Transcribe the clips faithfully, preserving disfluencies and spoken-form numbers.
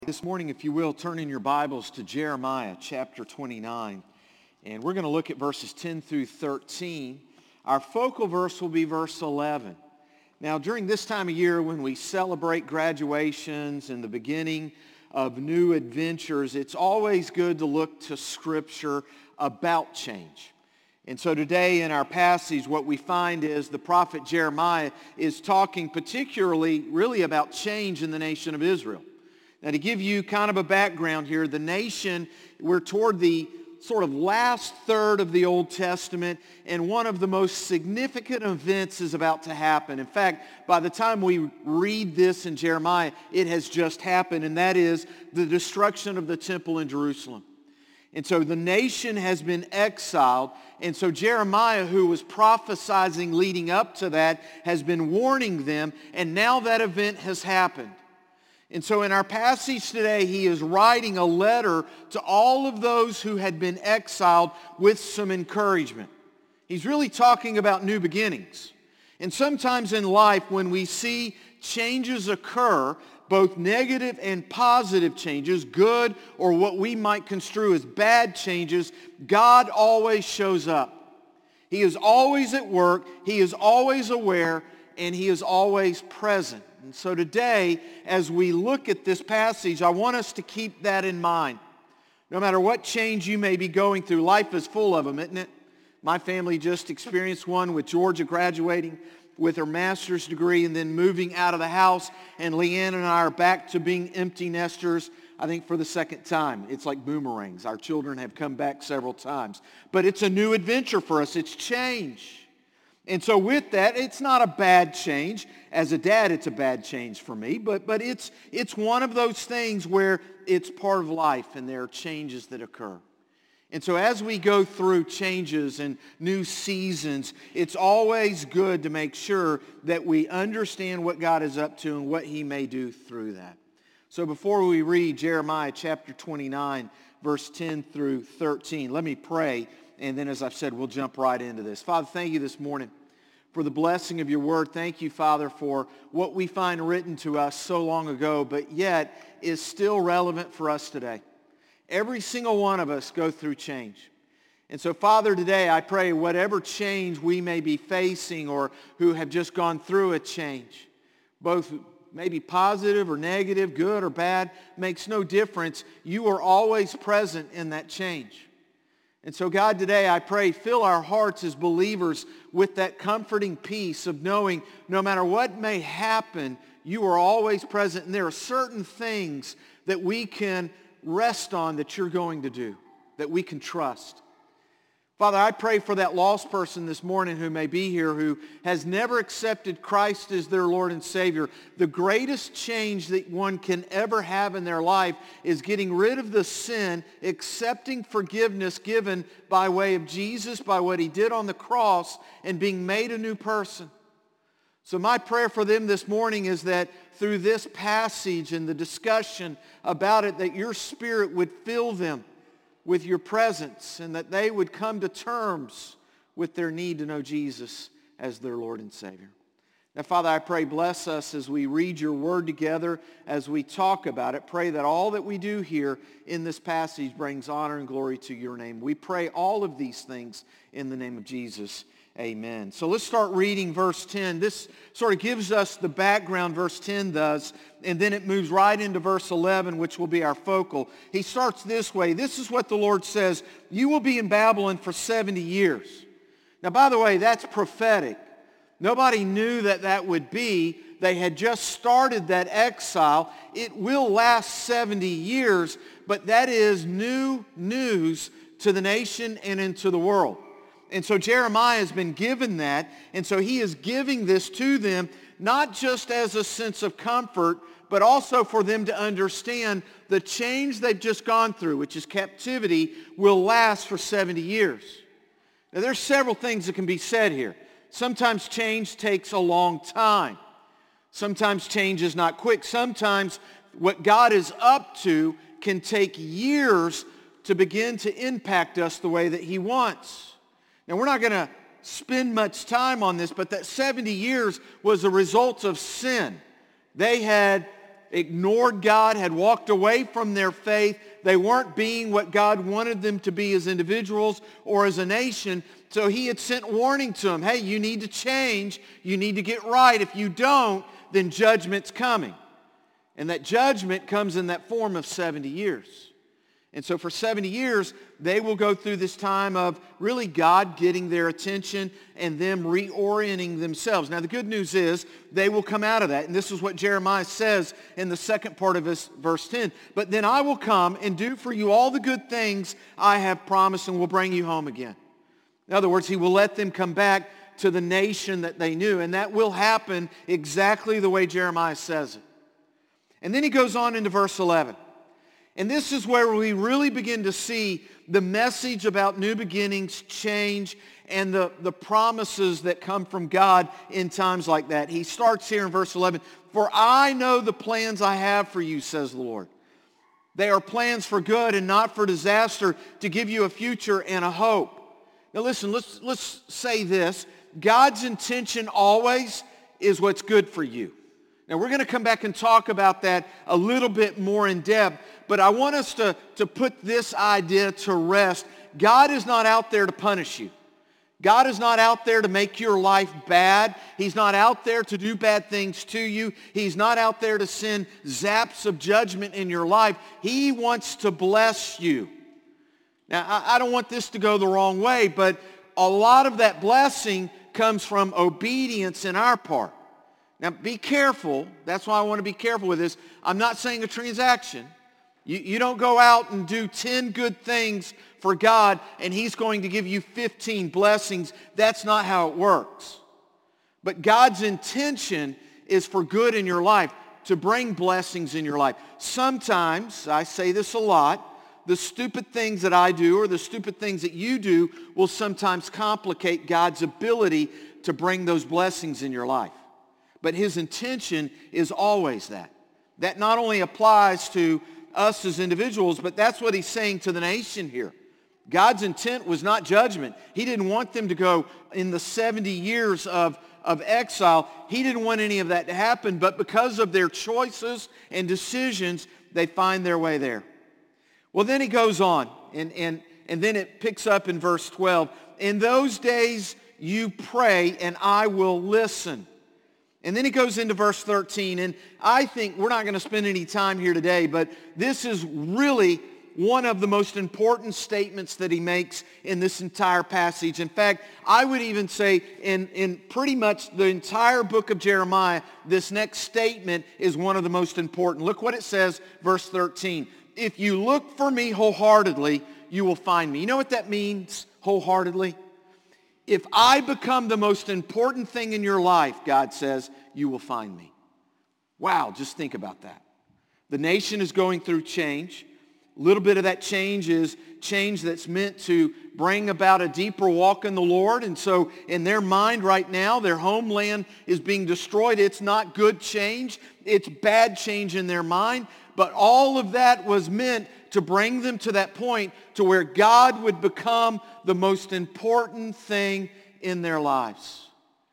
This morning, if you will, turn in your Bibles to Jeremiah chapter twenty-nine. And we're going to look at verses ten through thirteen. Our focal verse will be verse eleven. Now, during this time of year when we celebrate graduations and the beginning of new adventures, it's always good to look to Scripture about change. And so today in our passage, what we find is the prophet Jeremiah is talking particularly really about change in the nation of Israel. Now, to give you kind of a background here, the nation, we're toward the sort of last third of the Old Testament, and one of the most significant events is about to happen. In fact, by the time we read this in Jeremiah, it has just happened, and that is the destruction of the temple in Jerusalem. And so the nation has been exiled, and so Jeremiah, who was prophesying leading up to that, has been warning them, and now that event has happened. And so in our passage today, he is writing a letter to all of those who had been exiled with some encouragement. He's really talking about new beginnings. And sometimes in life, when we see changes occur, both negative and positive changes, good or what we might construe as bad changes, God always shows up. He is always at work, he is always aware, and he is always present. And so today, as we look at this passage, I want us to keep that in mind. No matter what change you may be going through, life is full of them, isn't it? My family just experienced one with Georgia graduating with her master's degree and then moving out of the house. And Leanne and I are back to being empty nesters, I think, for the second time. It's like boomerangs. Our children have come back several times. But it's a new adventure for us. It's change. And so with that, it's not a bad change. As a dad, it's a bad change for me, but, but it's, it's one of those things where it's part of life and there are changes that occur. And so as we go through changes and new seasons, it's always good to make sure that we understand what God is up to and what he may do through that. So before we read Jeremiah chapter twenty-nine, verse ten through thirteen, let me pray. And then, as I've said, we'll jump right into this. Father, thank you this morning for the blessing of your word. Thank you, Father, for what we find written to us so long ago, but yet is still relevant for us today. Every single one of us go through change. And so, Father, today I pray whatever change we may be facing or who have just gone through a change, both maybe positive or negative, good or bad, makes no difference. You are always present in that change. And so, God, today I pray, fill our hearts as believers with that comforting peace of knowing no matter what may happen, you are always present. And there are certain things that we can rest on that you're going to do, that we can trust. Father, I pray for that lost person this morning who may be here who has never accepted Christ as their Lord and Savior. The greatest change that one can ever have in their life is getting rid of the sin, accepting forgiveness given by way of Jesus, by what he did on the cross, and being made a new person. So my prayer for them this morning is that through this passage and the discussion about it, that your Spirit would fill them with your presence and that they would come to terms with their need to know Jesus as their Lord and Savior. Now, Father, I pray, bless us as we read your word together, as we talk about it. Pray that all that we do here in this passage brings honor and glory to your name. We pray all of these things in the name of Jesus. Amen. So let's start reading verse ten. This sort of gives us the background, verse ten does, and then it moves right into verse eleven, which will be our focal. He starts this way. This is what the Lord says. You will be in Babylon for seventy years. Now, by the way, that's prophetic. Nobody knew that that would be. They had just started that exile. It will last seventy years, but that is new news to the nation and into the world. And so Jeremiah has been given that, and so he is giving this to them, not just as a sense of comfort, but also for them to understand the change they've just gone through, which is captivity, will last for seventy years. Now, there's several things that can be said here. Sometimes change takes a long time. Sometimes change is not quick. Sometimes what God is up to can take years to begin to impact us the way that he wants. Now, we're not going to spend much time on this, but that seventy years was a result of sin. They had ignored God, had walked away from their faith. They weren't being what God wanted them to be as individuals or as a nation. So he had sent warning to them. Hey, you need to change. You need to get right. If you don't, then judgment's coming. And that judgment comes in that form of seventy years. And so for seventy years, they will go through this time of really God getting their attention and them reorienting themselves. Now, the good news is they will come out of that. And this is what Jeremiah says in the second part of this, verse ten. But then I will come and do for you all the good things I have promised and will bring you home again. In other words, he will let them come back to the nation that they knew. And that will happen exactly the way Jeremiah says it. And then he goes on into verse eleven. And this is where we really begin to see the message about new beginnings, change, and the, the promises that come from God in times like that. He starts here in verse eleven. For I know the plans I have for you, says the Lord. They are plans for good and not for disaster, to give you a future and a hope. Now listen, let's, let's say this. God's intention always is what's good for you. Now, we're going to come back and talk about that a little bit more in depth, but I want us to, to put this idea to rest. God is not out there to punish you. God is not out there to make your life bad. He's not out there to do bad things to you. He's not out there to send zaps of judgment in your life. He wants to bless you. Now, I, I don't want this to go the wrong way, but a lot of that blessing comes from obedience in our part. Now, be careful. That's why I want to be careful with this. I'm not saying a transaction. You, you don't go out and do ten good things for God and he's going to give you fifteen blessings. That's not how it works. But God's intention is for good in your life, to bring blessings in your life. Sometimes, I say this a lot, the stupid things that I do or the stupid things that you do will sometimes complicate God's ability to bring those blessings in your life. But his intention is always that. That not only applies to us as individuals, but that's what he's saying to the nation here. God's intent was not judgment. He didn't want them to go in the seventy years of, of exile. He didn't want any of that to happen, but because of their choices and decisions, they find their way there. Well, then he goes on, and, and, and then it picks up in verse twelve. In those days you pray, and I will listen. And then he goes into verse thirteen, and I think we're not going to spend any time here today, but this is really one of the most important statements that he makes in this entire passage. In fact, I would even say in, in pretty much the entire book of Jeremiah, this next statement is one of the most important. Look what it says, verse thirteen. If you look for me wholeheartedly, you will find me. You know what that means, wholeheartedly? If I become the most important thing in your life, God says, you will find me. Wow, just think about that. The nation is going through change. A little bit of that change is change that's meant to bring about a deeper walk in the Lord. And so in their mind right now, their homeland is being destroyed. It's not good change. It's bad change in their mind. But all of that was meant to bring them to that point to where God would become the most important thing in their lives.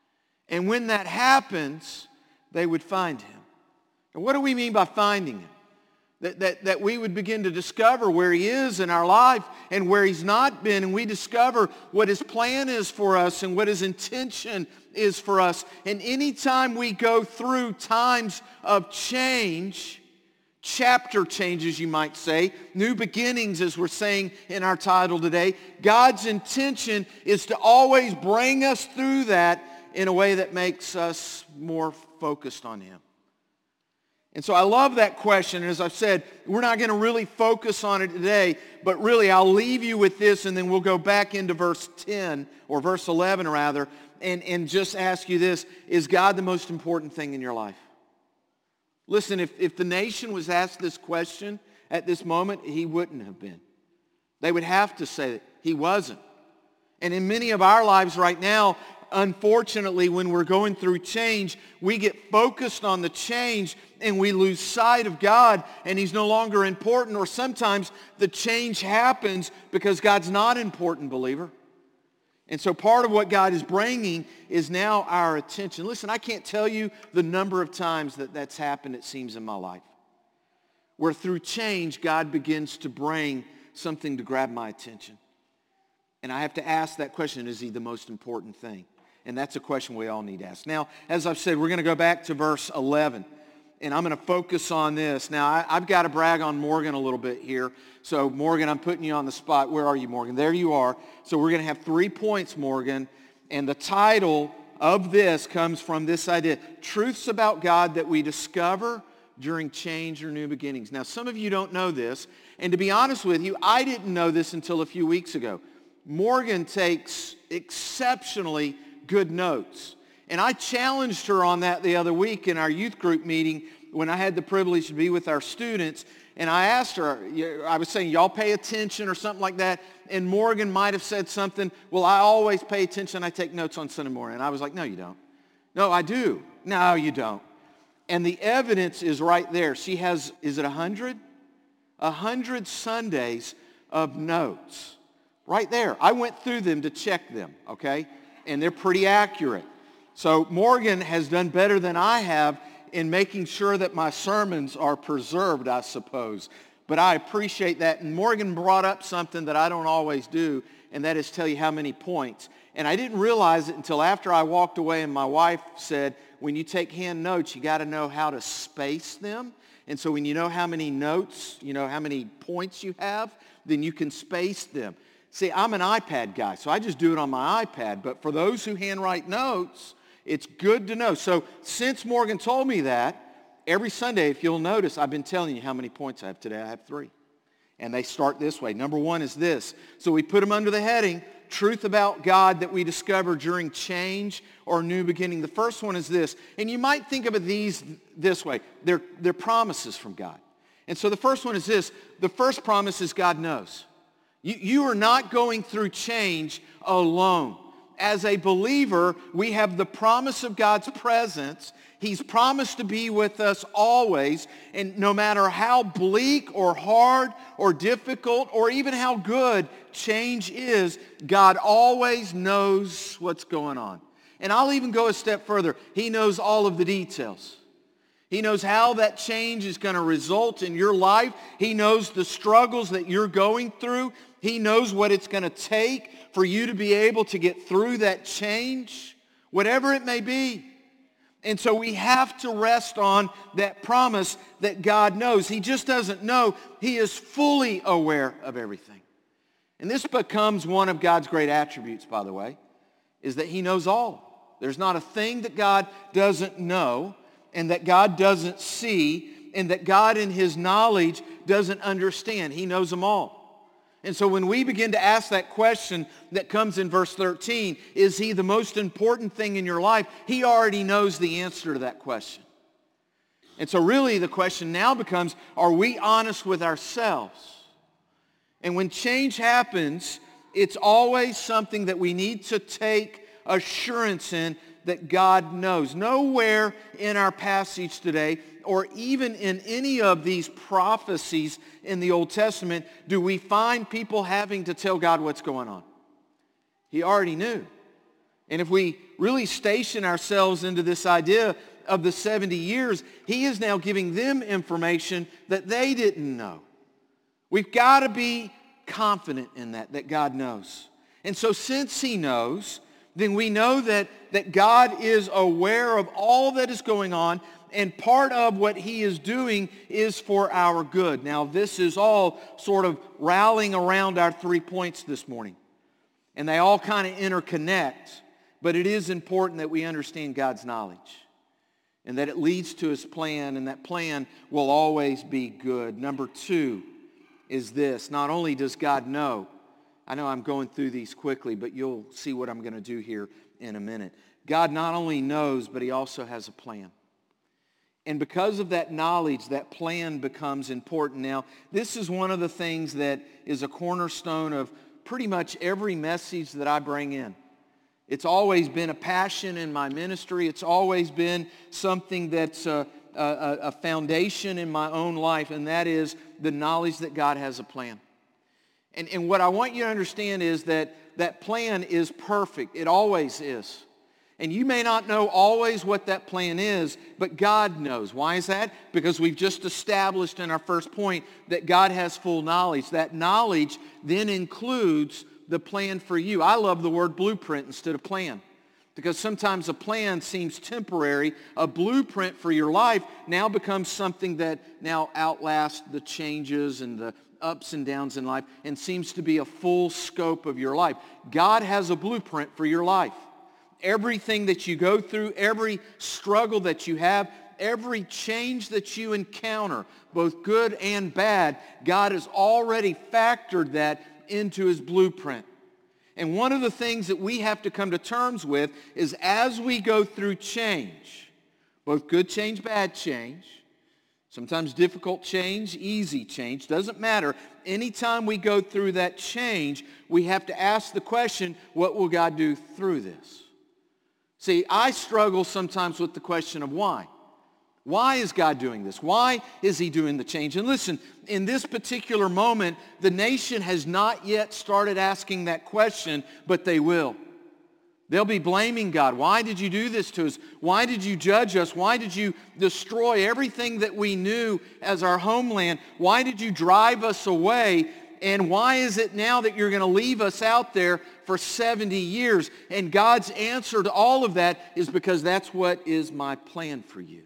And when that happens, they would find him. And what do we mean by finding him? That, that, that we would begin to discover where he is in our life and where he's not been, and we discover what his plan is for us and what his intention is for us. And anytime we go through times of change, chapter changes, you might say, new beginnings, as we're saying in our title today, God's intention is to always bring us through that in a way that makes us more focused on him. And so I love that question. And as I've said, we're not going to really focus on it today, but really I'll leave you with this, and then we'll go back into verse ten, or verse eleven rather, and, and just ask you this: is God the most important thing in your life? Listen, if, if the nation was asked this question at this moment, he wouldn't have been. They would have to say that he wasn't. And in many of our lives right now, unfortunately, when we're going through change, we get focused on the change and we lose sight of God, and he's no longer important. Or sometimes the change happens because God's not important, believer. And so part of what God is bringing is now our attention. Listen, I can't tell you the number of times that that's happened, it seems, in my life. where through change, God begins to bring something to grab my attention. And I have to ask that question, is he the most important thing? And that's a question we all need to ask. Now, as I've said, we're going to go back to verse eleven. And I'm going to focus on this. Now, I, I've got to brag on Morgan a little bit here. So, Morgan, I'm putting you on the spot. Where are you, Morgan? There you are. So we're going to have three points, Morgan. And the title of this comes from this idea: truths about God that we discover during change or new beginnings. Now, some of you don't know this. And to be honest with you, I didn't know this until a few weeks ago. Morgan takes exceptionally good notes. And I challenged her on that the other week in our youth group meeting when I had the privilege to be with our students. And I asked her, I was saying, y'all pay attention or something like that. And Morgan might have said something, well, I always pay attention. I take notes on Sunday morning. And I was like, no, you don't. No, I do. No, you don't. And the evidence is right there. She has, is it a hundred? A hundred Sundays of notes. Right there. I went through them to check them, okay? And they're pretty accurate. So Morgan has done better than I have in making sure that my sermons are preserved, I suppose. But I appreciate that. And Morgan brought up something that I don't always do, and that is tell you how many points. And I didn't realize it until after I walked away, and my wife said, when you take hand notes, you got to know how to space them. And so when you know how many notes, you know how many points you have, then you can space them. See, I'm an iPad guy, so I just do it on my iPad. But for those who handwrite notes, it's good to know. So since Morgan told me that, every Sunday, if you'll notice, I've been telling you how many points I have today. I have three. And they start this way. Number one is this. So we put them under the heading, truth about God that we discover during change or new beginning. The first one is this. And you might think of it these this way. They're, they're promises from God. And so the first one is this. The first promise is God knows. You, you are not going through change alone. As a believer, we have the promise of God's presence. He's promised to be with us always. And no matter how bleak or hard or difficult or even how good change is, God always knows what's going on. And I'll even go a step further. He knows all of the details. He knows how that change is going to result in your life. He knows the struggles that you're going through. He knows what it's going to take for you to be able to get through that change, whatever it may be. And so we have to rest on that promise that God knows. He just doesn't know. He is fully aware of everything. And this becomes one of God's great attributes, by the way, is that he knows all. There's not a thing that God doesn't know and that God doesn't see and that God in his knowledge doesn't understand. He knows them all. And so when we begin to ask that question that comes in verse thirteen, is he the most important thing in your life? He already knows the answer to that question. And so really the question now becomes, are we honest with ourselves? And when change happens, it's always something that we need to take assurance in that God knows. Nowhere in our passage today, or even in any of these prophecies in the Old Testament, do we find people having to tell God what's going on. He already knew. And if we really station ourselves into this idea of the seventy years, he is now giving them information that they didn't know. We've got to be confident in that, that God knows. And so since he knows, then we know that, that God is aware of all that is going on, and part of what he is doing is for our good. Now, this is all sort of rallying around our three points this morning. And they all kind of interconnect, but it is important that we understand God's knowledge and that it leads to his plan, and that plan will always be good. Number two is this. Not only does God know, I know I'm going through these quickly, but you'll see what I'm going to do here in a minute. God not only knows, but he also has a plan. And because of that knowledge, that plan becomes important. Now, this is one of the things that is a cornerstone of pretty much every message that I bring in. It's always been a passion in my ministry. It's always been something that's a, a, a foundation in my own life, and that is the knowledge that God has a plan. And, and what I want you to understand is that that plan is perfect. It always is. And you may not know always what that plan is, but God knows. Why is that? Because we've just established in our first point that God has full knowledge. That knowledge then includes the plan for you. I love the word blueprint instead of plan, because sometimes a plan seems temporary. A blueprint for your life now becomes something that now outlasts the changes and the ups and downs in life and seems to be a full scope of your life. God has a blueprint for your life. Everything that you go through, every struggle that you have, every change that you encounter, both good and bad, God has already factored that into his blueprint. And one of the things that we have to come to terms with is as we go through change, both good change, bad change, sometimes difficult change, easy change, doesn't matter. Anytime we go through that change, we have to ask the question, what will God do through this? See, I struggle sometimes with the question of why. Why is God doing this? Why is he doing the change? And listen, in this particular moment, the nation has not yet started asking that question, but they will. They'll be blaming God. Why did you do this to us? Why did you judge us? Why did you destroy everything that we knew as our homeland? Why did you drive us away? And why is it now that you're going to leave us out there for seventy years? And God's answer to all of that is because that's what is my plan for you.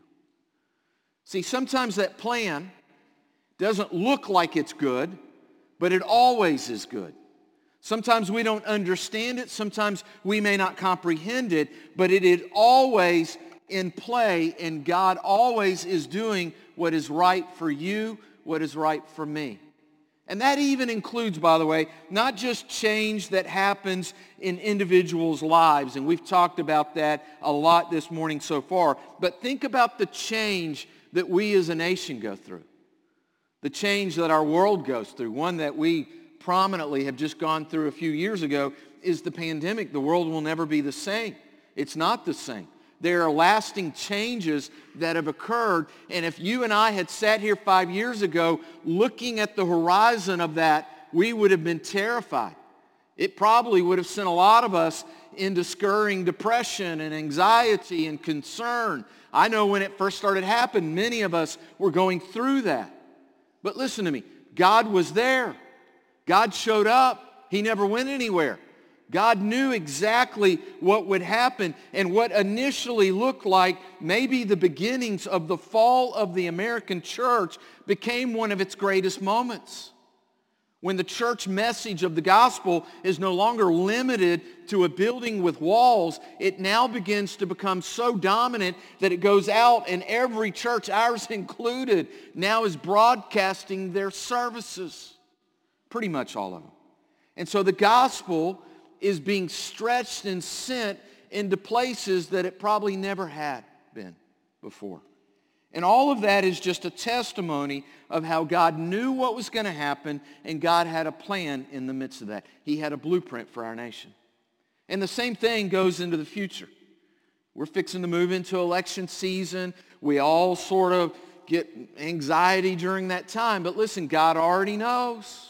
See, sometimes that plan doesn't look like it's good, but it always is good. Sometimes we don't understand it. Sometimes we may not comprehend it, but it is always in play, and God always is doing what is right for you, what is right for me. And that even includes, by the way, not just change that happens in individuals' lives, and we've talked about that a lot this morning so far, but think about the change that we as a nation go through, the change that our world goes through. One that we prominently have just gone through a few years ago is the pandemic. The world will never be the same. It's not the same. There are lasting changes that have occurred, and if you and I had sat here five years ago looking at the horizon of that, we would have been terrified. It probably would have sent a lot of us into scurrying depression and anxiety and concern. I know when it first started happening, many of us were going through that. But listen to me, God was there. God showed up. He never went anywhere. God knew exactly what would happen, and what initially looked like maybe the beginnings of the fall of the American church became one of its greatest moments. When the church message of the gospel is no longer limited to a building with walls, it now begins to become so dominant that it goes out, and every church, ours included, now is broadcasting their services. Pretty much all of them. And so the gospel is being stretched and sent into places that it probably never had been before. And all of that is just a testimony of how God knew what was going to happen, and God had a plan in the midst of that. He had a blueprint for our nation. And the same thing goes into the future. We're fixing to move into election season. We all sort of get anxiety during that time. But listen, God already knows.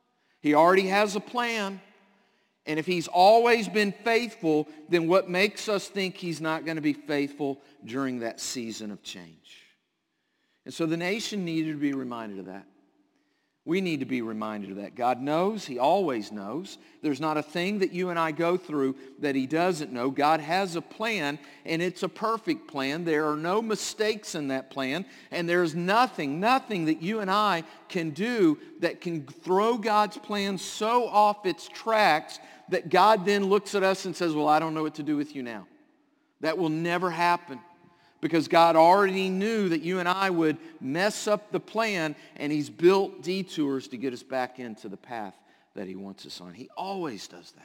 He already has a plan. And if he's always been faithful, then what makes us think he's not going to be faithful during that season of change? And so the nation needed to be reminded of that. We need to be reminded of that. God knows. He always knows. There's not a thing that you and I go through that he doesn't know. God has a plan, and it's a perfect plan. There are no mistakes in that plan, and there's nothing, nothing that you and I can do that can throw God's plan so off its tracks that God then looks at us and says, well, I don't know what to do with you now. That will never happen. Because God already knew that you and I would mess up the plan, and he's built detours to get us back into the path that he wants us on. He always does that.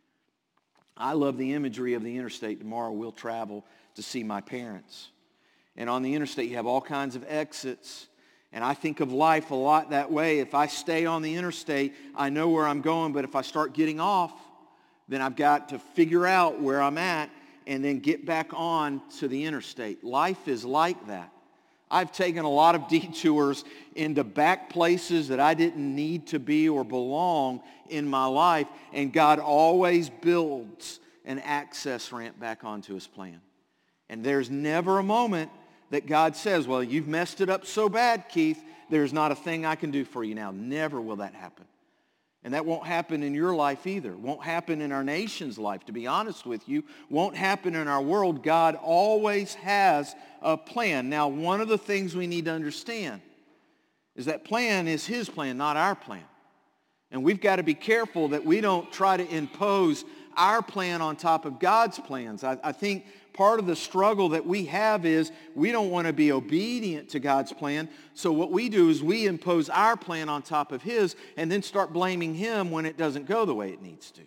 I love the imagery of the interstate. Tomorrow we'll travel to see my parents. And on the interstate you have all kinds of exits. And I think of life a lot that way. If I stay on the interstate, I know where I'm going. But if I start getting off, then I've got to figure out where I'm at and then get back on to the interstate. Life is like that. I've taken a lot of detours into back places that I didn't need to be or belong in my life, and God always builds an access ramp back onto his plan. And there's never a moment that God says, well, you've messed it up so bad, Keith, there's not a thing I can do for you now. Never will that happen. And that won't happen in your life either. Won't happen in our nation's life, to be honest with you. Won't happen in our world. God always has a plan. Now, one of the things we need to understand is that plan is his plan, not our plan. And we've got to be careful that we don't try to impose our plan on top of God's plans. I, I think part of the struggle that we have is we don't want to be obedient to God's plan. So what we do is we impose our plan on top of his and then start blaming him when it doesn't go the way it needs to.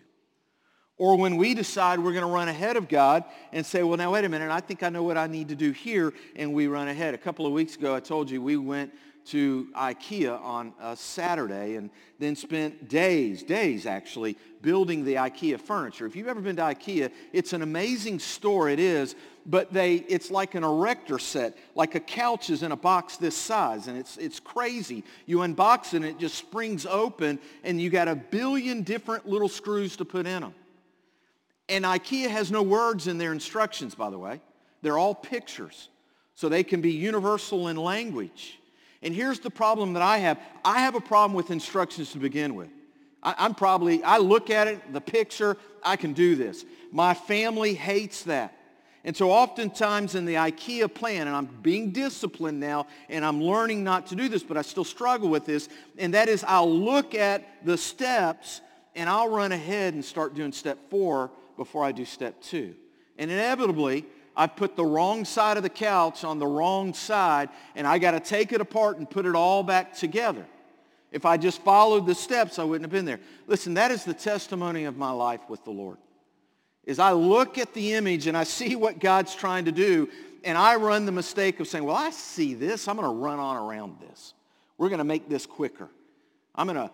Or when we decide we're going to run ahead of God and say, well, now wait a minute, I think I know what I need to do here, and we run ahead. A couple of weeks ago, I told you we went to IKEA on a Saturday and then spent days, days actually, building the IKEA furniture. If you've ever been to IKEA, it's an amazing store, it is, but they it's like an erector set, like a couch is in a box this size, and it's it's crazy. You unbox it and it just springs open, and you got a billion different little screws to put in them. And IKEA has no words in their instructions, by the way. They're all pictures, so they can be universal in language. And here's the problem that I have. I have a problem with instructions to begin with. I, I'm probably, I look at it, the picture, I can do this. My family hates that. And so oftentimes in the IKEA plan, and I'm being disciplined now, and I'm learning not to do this, but I still struggle with this, and that is I'll look at the steps, and I'll run ahead and start doing step four before I do step two. And inevitably, I put the wrong side of the couch on the wrong side, and I got to take it apart and put it all back together. If I just followed the steps, I wouldn't have been there. Listen, that is the testimony of my life with the Lord. Is I look at the image and I see what God's trying to do, and I run the mistake of saying, well, I see this. I'm going to run on around this. We're going to make this quicker. I'm going to,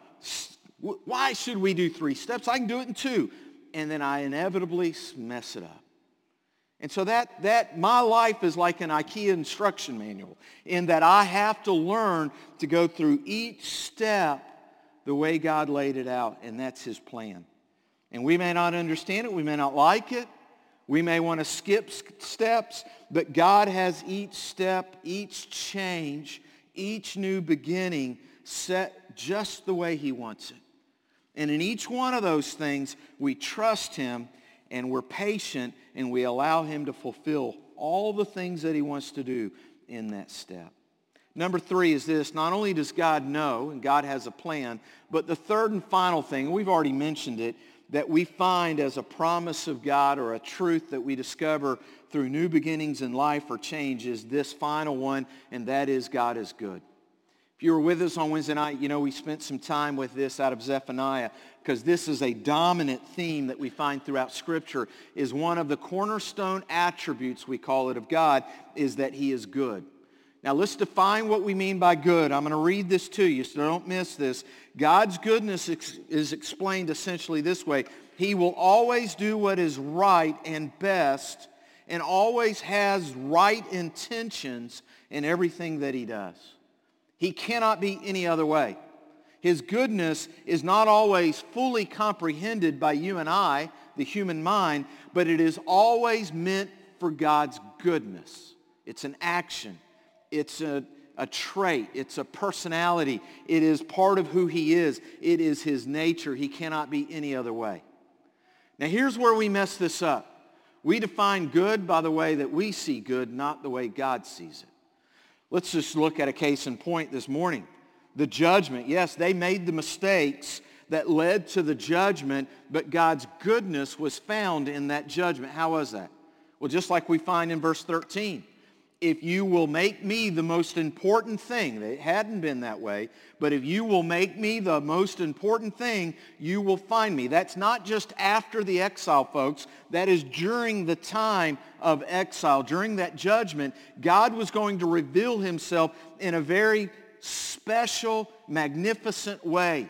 why should we do three steps? I can do it in two. And then I inevitably mess it up. And so that, that my life is like an IKEA instruction manual in that I have to learn to go through each step the way God laid it out, and that's his plan. And we may not understand it. We may not like it. We may want to skip steps, but God has each step, each change, each new beginning set just the way he wants it. And in each one of those things, we trust him, and we're patient, and we allow him to fulfill all the things that he wants to do in that step. Number three is this. Not only does God know, and God has a plan, but the third and final thing, and we've already mentioned it, that we find as a promise of God or a truth that we discover through new beginnings in life or change is this final one, and that is God is good. If you were with us on Wednesday night, you know we spent some time with this out of Zephaniah, because this is a dominant theme that we find throughout Scripture, is one of the cornerstone attributes, we call it, of God, is that he is good. Now let's define what we mean by good. I'm going to read this to you, so don't miss this. God's goodness ex- is explained essentially this way. He will always do what is right and best, and always has right intentions in everything that he does. He cannot be any other way. His goodness is not always fully comprehended by you and I, the human mind, but it is always meant for God's goodness. It's an action. It's a, a trait. It's a personality. It is part of who he is. It is his nature. He cannot be any other way. Now here's where we mess this up. We define good by the way that we see good, not the way God sees it. Let's just look at a case in point this morning. The judgment. Yes, they made the mistakes that led to the judgment, but God's goodness was found in that judgment. How was that? Well, just like we find in verse thirteen. If you will make me the most important thing, it hadn't been that way, but if you will make me the most important thing, you will find me. That's not just after the exile, folks. That is during the time of exile. During that judgment, God was going to reveal himself in a very special, magnificent way.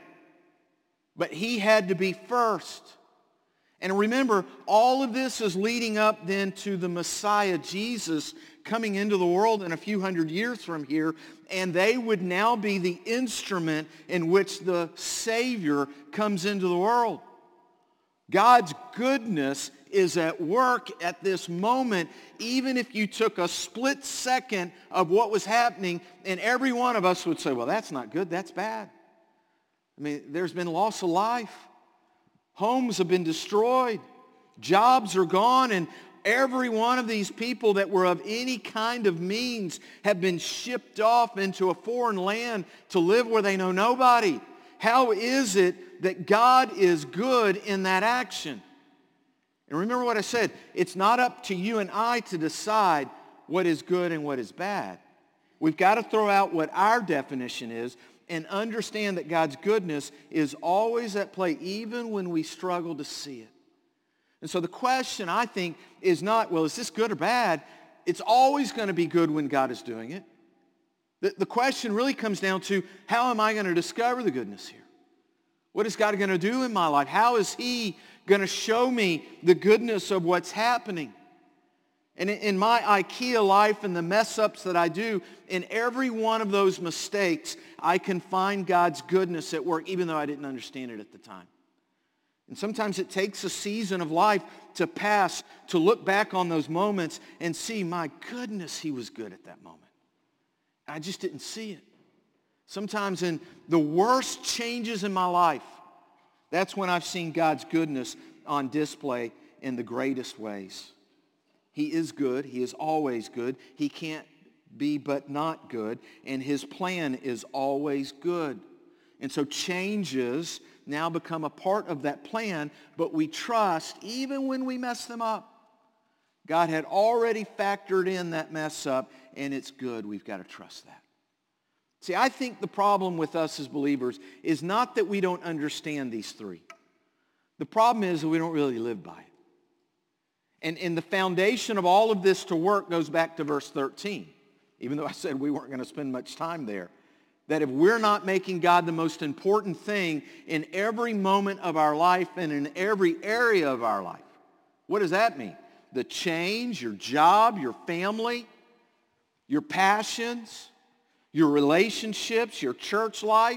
But he had to be first. And remember, all of this is leading up then to the Messiah, Jesus, coming into the world in a few hundred years from here, and they would now be the instrument in which the Savior comes into the world. God's goodness is at work at this moment, even if you took a split second of what was happening, and every one of us would say, well, that's not good, that's bad. I mean, there's been loss of life. Homes have been destroyed. Jobs are gone, and every one of these people that were of any kind of means have been shipped off into a foreign land to live where they know nobody. How is it that God is good in that action? And remember what I said, it's not up to you and I to decide what is good and what is bad. We've got to throw out what our definition is and understand that God's goodness is always at play, even when we struggle to see it. And so the question, I think, is not, well, is this good or bad? It's always going to be good when God is doing it. The, the question really comes down to, how am I going to discover the goodness here? What is God going to do in my life? How is he going to show me the goodness of what's happening? And in, in my IKEA life and the mess-ups that I do, in every one of those mistakes, I can find God's goodness at work, even though I didn't understand it at the time. And sometimes it takes a season of life to pass, to look back on those moments and see, my goodness, he was good at that moment. I just didn't see it. Sometimes in the worst changes in my life, that's when I've seen God's goodness on display in the greatest ways. He is good. He is always good. He can't be but not good. And his plan is always good. And so changes now become a part of that plan, but we trust even when we mess them up. God had already factored in that mess up, and it's good. We've got to trust that. See, I think the problem with us as believers is not that we don't understand these three. The problem is that we don't really live by it. And, and the foundation of all of this to work goes back to verse thirteen, even though I said we weren't going to spend much time there. That if we're not making God the most important thing in every moment of our life and in every area of our life, what does that mean? The change, your job, your family, your passions, your relationships, your church life,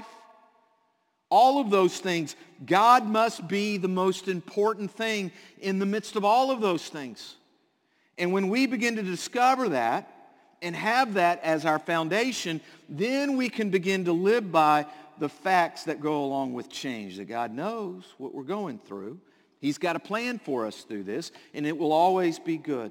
all of those things, God must be the most important thing in the midst of all of those things. And when we begin to discover that and have that as our foundation, then we can begin to live by the facts that go along with change, that God knows what we're going through. He's got a plan for us through this, and it will always be good.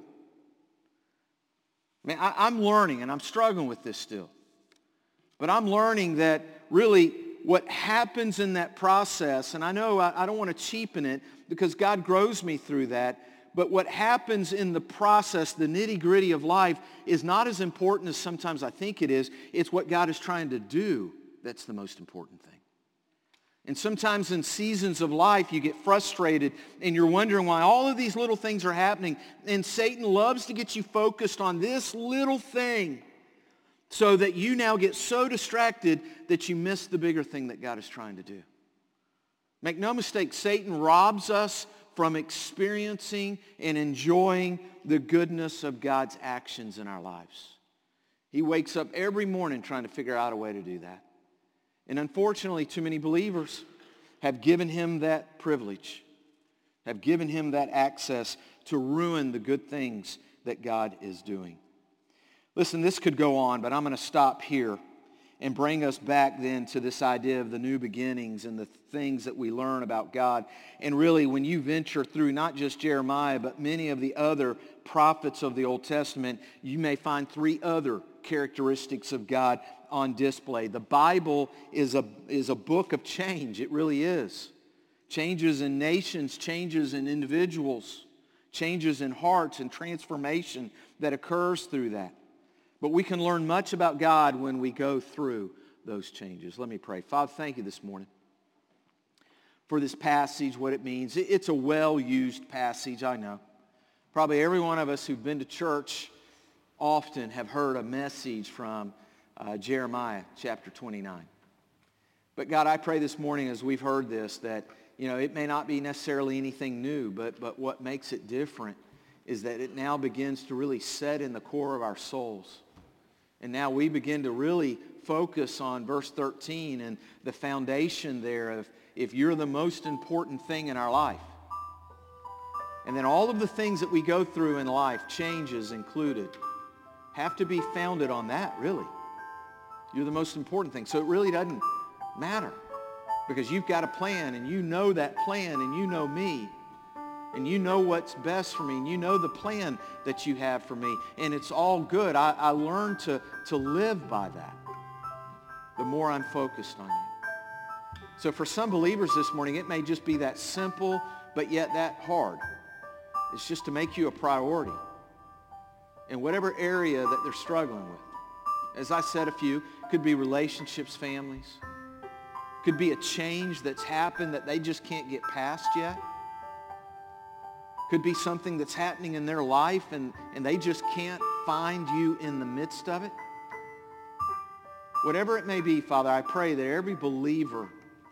I mean, I, I'm learning, and I'm struggling with this still. But I'm learning that really what happens in that process, and I know I, I don't want to cheapen it because God grows me through that, but what happens in the process, the nitty-gritty of life, is not as important as sometimes I think it is. It's what God is trying to do that's the most important thing. And sometimes in seasons of life, you get frustrated and you're wondering why all of these little things are happening. And Satan loves to get you focused on this little thing so that you now get so distracted that you miss the bigger thing that God is trying to do. Make no mistake, Satan robs us from experiencing and enjoying the goodness of God's actions in our lives. He wakes up every morning trying to figure out a way to do that. And unfortunately, too many believers have given him that privilege, have given him that access to ruin the good things that God is doing. Listen, this could go on, but I'm going to stop here and bring us back then to this idea of the new beginnings and the things that we learn about God. And really, when you venture through not just Jeremiah, but many of the other prophets of the Old Testament, you may find three other characteristics of God on display. The Bible is a, is a book of change. It really is. Changes in nations, changes in individuals, changes in hearts and transformation that occurs through that. But we can learn much about God when we go through those changes. Let me pray. Father, thank you this morning for this passage, what it means. It's a well-used passage, I know. Probably every one of us who've been to church often have heard a message from uh, Jeremiah chapter twenty-nine. But God, I pray this morning as we've heard this that, you know, it may not be necessarily anything new, but, but what makes it different is that it now begins to really set in the core of our souls. And now we begin to really focus on verse thirteen and the foundation there of if you're the most important thing in our life, And then all of the things that we go through in life, changes included, have to be founded on that, really. You're the most important thing. So it really doesn't matter because you've got a plan and you know that plan and you know me and you know what's best for me and you know the plan that you have for me and it's all good. I, I learned to, to live by that the more I'm focused on you. So for some believers this morning, it may just be that simple but yet that hard. It's just to make you a priority in whatever area that they're struggling with. As I said, a few could be relationships, families. Could be a change that's happened that they just can't get past yet. Could be something that's happening in their life and, and they just can't find you in the midst of it. Whatever it may be, Father, I pray that every believer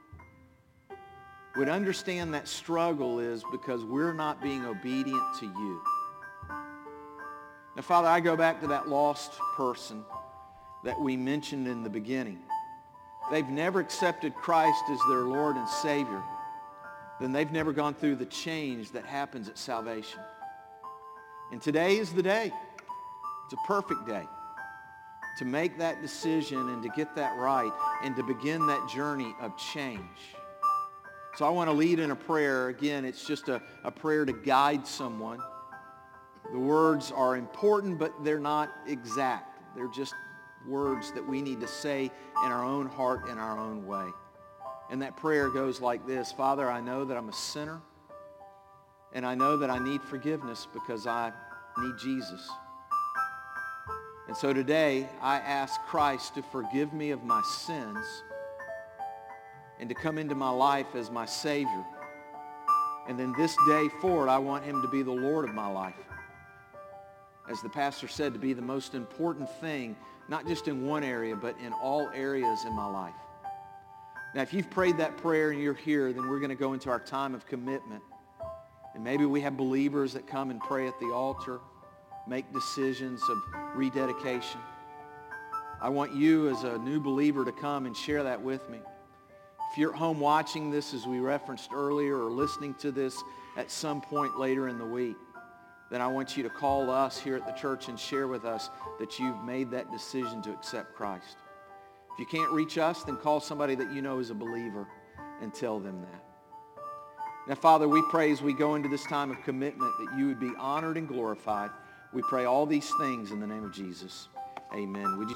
would understand that struggle is because we're not being obedient to you. Now, Father, I go back to that lost person that we mentioned in the beginning. They've never accepted Christ as their Lord and Savior. Then they've never gone through the change that happens at salvation. And today is the day. It's a perfect day to make that decision and to get that right and to begin that journey of change. So I want to lead in a prayer. Again, it's just a, a prayer to guide someone. The words are important, but they're not exact. They're just words that we need to say in our own heart, in our own way. And that prayer goes like this. Father, I know that I'm a sinner, and I know that I need forgiveness because I need Jesus. And so today, I ask Christ to forgive me of my sins and to come into my life as my Savior. And then this day forward, I want him to be the Lord of my life. As the pastor said, to be the most important thing, not just in one area, but in all areas in my life. Now, if you've prayed that prayer and you're here, then we're going to go into our time of commitment. And maybe we have believers that come and pray at the altar, make decisions of rededication. I want you as a new believer to come and share that with me. If you're at home watching this, as we referenced earlier, or listening to this at some point later in the week, then I want you to call us here at the church and share with us that you've made that decision to accept Christ. If you can't reach us, then call somebody that you know is a believer and tell them that. Now, Father, we pray as we go into this time of commitment that you would be honored and glorified. We pray all these things in the name of Jesus. Amen. Would you